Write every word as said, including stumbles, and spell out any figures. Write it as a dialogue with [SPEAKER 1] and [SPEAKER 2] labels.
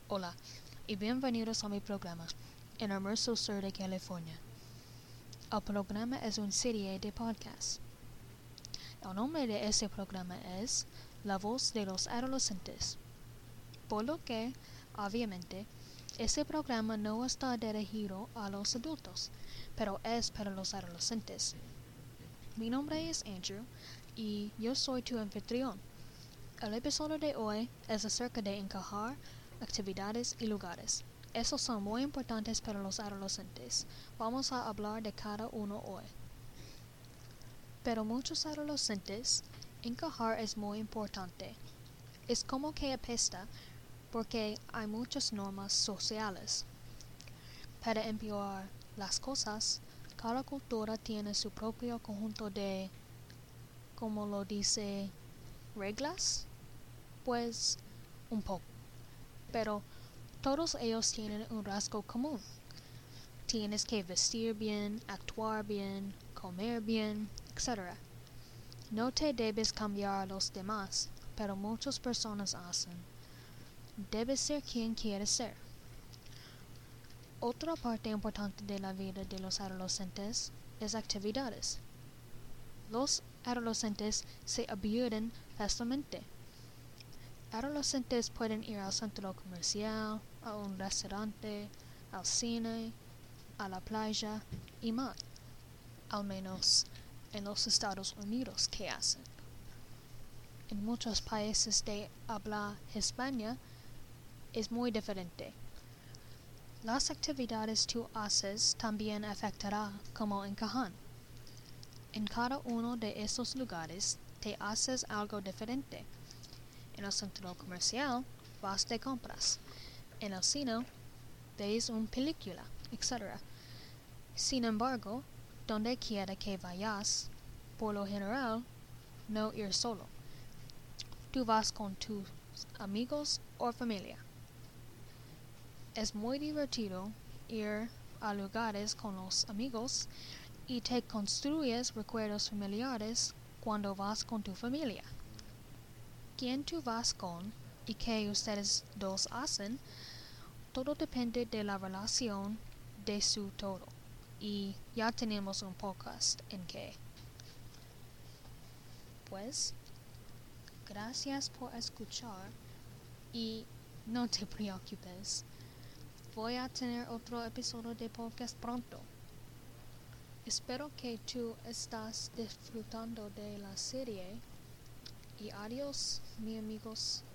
[SPEAKER 1] Hola y bienvenidos a mi programa, en hermoso sur de California. El programa es una serie de podcasts. El nombre de este programa es La Voz de los Adolescentes. Por lo que, obviamente, este programa no está dirigido a los adultos, pero es para los adolescentes. Mi nombre es Andrew y yo soy tu anfitrión. El episodio de hoy es acerca de encajar actividades y lugares. Esos son muy importantes para los adolescentes. Vamos a hablar de cada uno hoy. Pero muchos adolescentes, encajar es muy importante. Es como que apesta porque hay muchas normas sociales. Para empeorar las cosas, cada cultura tiene su propio conjunto de, como lo dice, reglas. Pues un poco. Pero todos ellos tienen un rasgo común. Tienes que vestir bien, actuar bien, comer bien, etcétera. No te debes cambiar a los demás, pero muchas personas hacen. Debes ser quien quieres ser. Otra parte importante de la vida de los adolescentes es actividades. Los adolescentes se aburren fácilmente. Adolescentes pueden ir al centro comercial, a un restaurante, al cine, a la playa y más. Al menos en los Estados Unidos, ¿qué hacen? En muchos países de habla hispana es muy diferente. Las actividades tú haces también afectará cómo encajan. En cada uno de esos lugares te haces algo diferente. En el centro comercial vas de compras. En el cine ves una película, etcétera. Sin embargo, donde quiera que vayas, por lo general, no ir solo. Tú vas con tus amigos o familia. Es muy divertido ir a lugares con los amigos y te construyes recuerdos familiares cuando vas con tu familia. Quién tú vas con y qué ustedes dos hacen, todo depende de la relación de su todo. Y ya tenemos un podcast en que. Pues, gracias por escuchar y no te preocupes. Voy a tener otro episodio de podcast pronto. Espero que tú estás disfrutando de la serie y adiós, mis amigos.